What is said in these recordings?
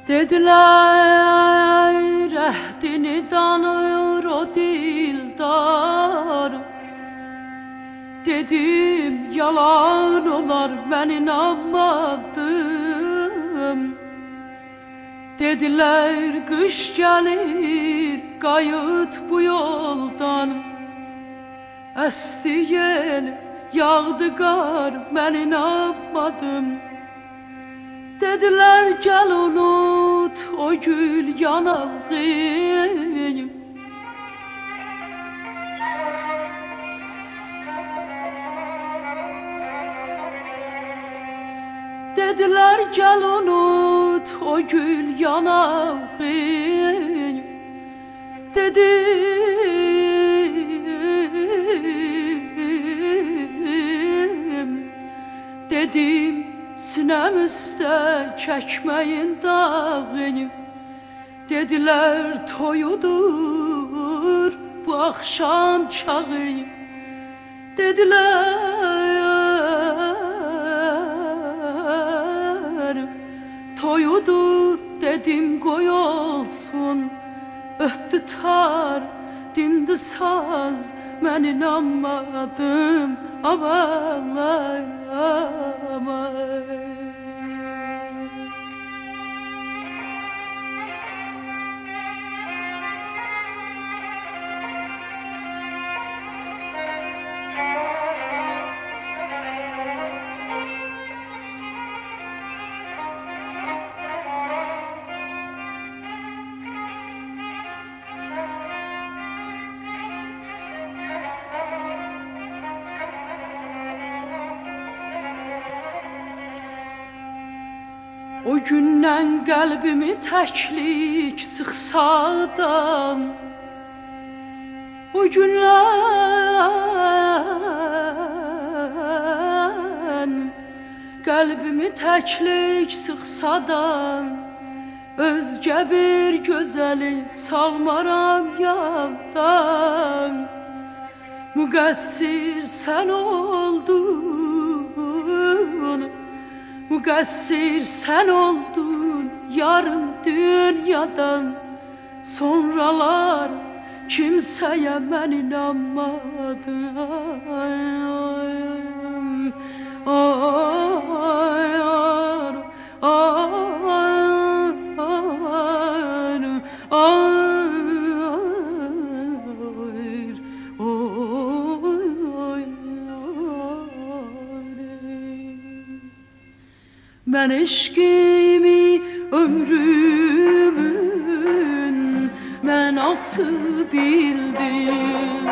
Dediler ehdini tanır o dildar. Dedim yalan olar, ben inanmadım. Dediler kış gelir kayıt bu yoldan. Esti yel yağdı kar, ben inanmadım. Dediler gel unut o gül yanağı. Dediler gel unut o gül yanağı. Dedim sinemizde çekmeyin dağını. Dediler toyudur bu akşam çağı. Dediler toyudur, dedim koy olsun. Öttü tar, dindi saz, ben inanmadım. Aman aman. O gündən qəlbimi təklik sıxsadan, o gündən qəlbimi təklik sıxsadan, özgə bir gözəli salmaram yaddan. Müqəssir sən oldun, müqəssir sən oldun yarım dünyadan. Sonralar kimsəyə mən inanmadım. Ben eşkimi ömrümün ben nasıl bildim.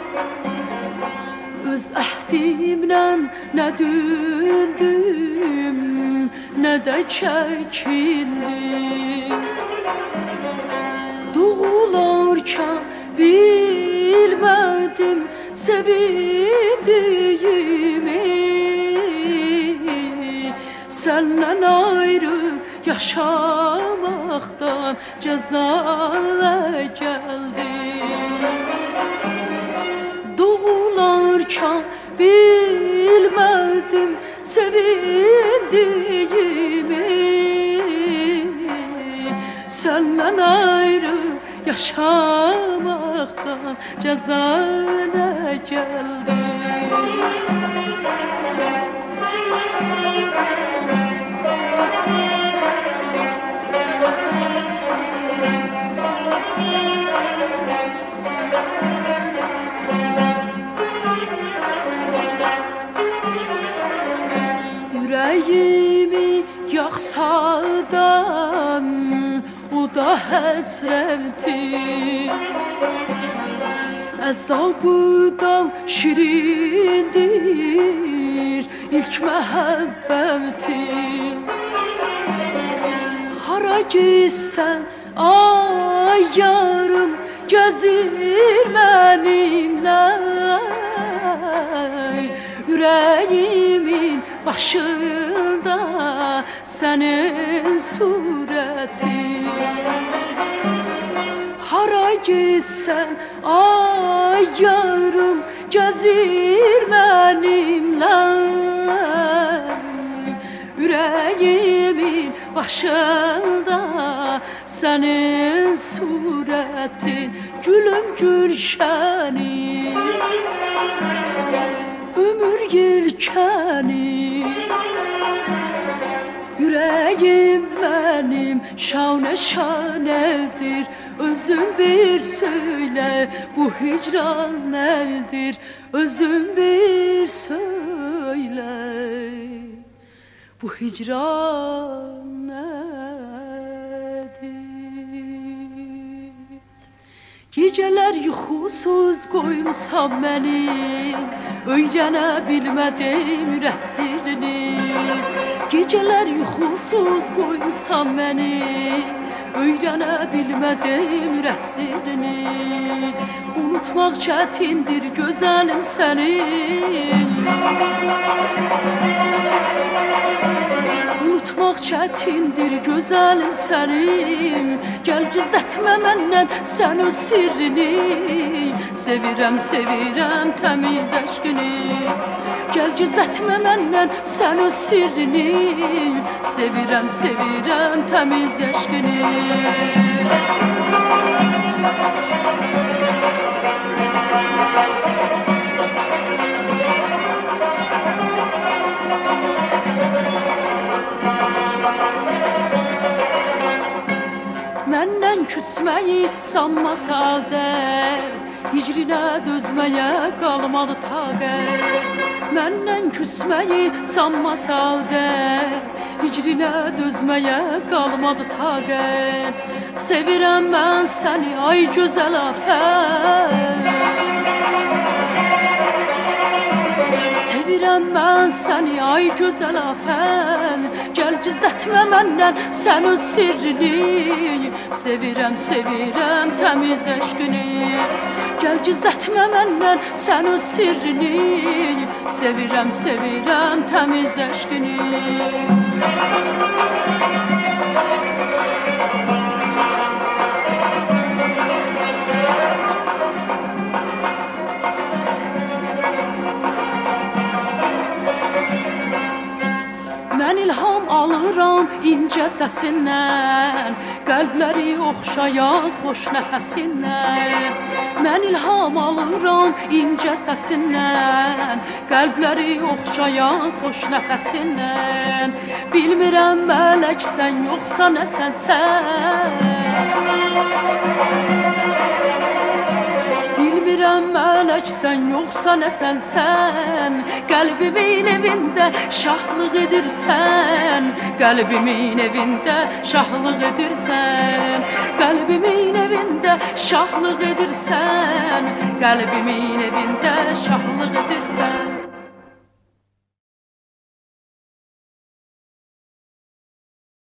Öz əhdimdən nə döndüm, nə də çəkildim. Doğularkən bilmədim sevindiyimi. Səndən ayrı yaşamaktan cəzaya gəldim. Doğularkən bilmədim sevindiyimi. Səndən ayrı yaşamaktan cəzaya gəldim. Yüreğimi yaksadan o da həsrətim. Əzabıdan şirindir ilk məhəbbətim. Hara gitsən ay yarım gəzir mənimlə. Yüreğimin başında sənin surətin. Hara gitsən ay yarım gəzir mənimlə. Yüreğimin başında senin suretin, gülüm gülşeni, ömür yelkeni. Yüreğim benim şane şanedir, özün bir söyle bu hicran nedir, özün bir söyle bu hicran nedir. Geceler yuxusuz qoymuşam beni, öyrənə bilmədim rəhsirini. Geceler yuxusuz qoymuşam beni, öyrənə bilmədim rəhsirini. Unutmaq çətindir gözəlim sənin, unutmaq çətindir gözəlim sənin. Gəl gizlətmə məndən sən o sirrini, sevirəm, sevirəm təmiz əşqini. Gəl gizlətmə məndən sən o sirrini, sevirəm, sevirəm təmiz əşqini. Məndən küsməyi sanma saadət, hicrinə dözməyə qalmadı taqət. Məndən küsməyi sanma saadət, hicrinə dözməyə qalmadı taqət. Sevirəm mən səni ay gözəl afət, sevirəm mən səni ay gözəl afət. Gəl gizlətmə məndən sən öz sirrini, sevirəm, sevirəm təmiz əşqini. Gəl gizlətmə məndən sən öz sirrini, sevirəm, sevirəm təmiz əşqini. Mən ilham alıram incə səsindən, qəlbləri oxşayan xoş nəfəsindən. Mən ilham alıram incə səsindən, qəlbləri oxşayan xoş nəfəsindən. Bilmirəm mələksən yoxsa nəsən sən, bilmirəm mələksən yoxsa nəsən sən. Qəlbimin evində şahlıq edirsən, qəlbimin evində şahlıq edirsən. Qəlbimin evində şahlıq edirsən, qəlbimin evində şahlıq edirsən.